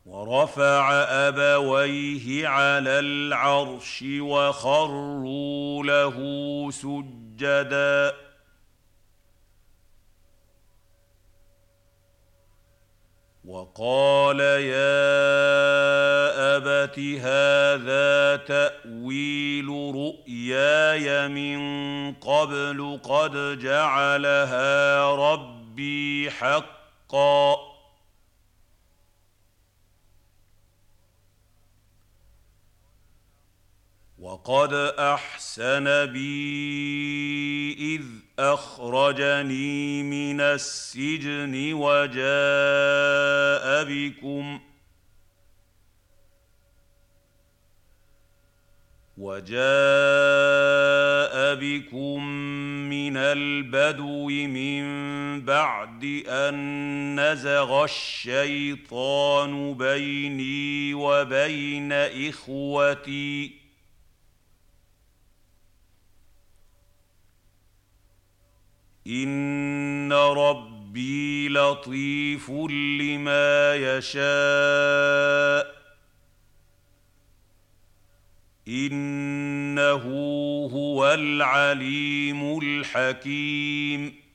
وَرَفَعَ أَبَوَيْهِ عَلَى الْعَرْشِ وَخَرُّوا لَهُ سُجَّدًا وَقَالَ يَا أَبَتِ هَٰذَا تَأْوِيلُ رُؤْيَايَ مِن قَبْلُ قَدْ جَعَلَهَا رَبِّي حَقًّا ۖ وَقَدْ أَحْسَنَ بِي إِذْ أَخْرَجَنِي مِنَ السِّجْنِ وَجَاءَ بِكُم مِّنَ الْبَدْوِ مِن بَعْدِ أَن نَّزَغَ الشَّيْطَانُ بَيْنِي وَبَيْنَ إِخْوَتِي ۚ إِنَّ رَبِّي لَطِيفٌ لِّمَا يَشَاءُ ۚ إِنَّهُ هُوَ الْعَلِيمُ الْحَكِيمُ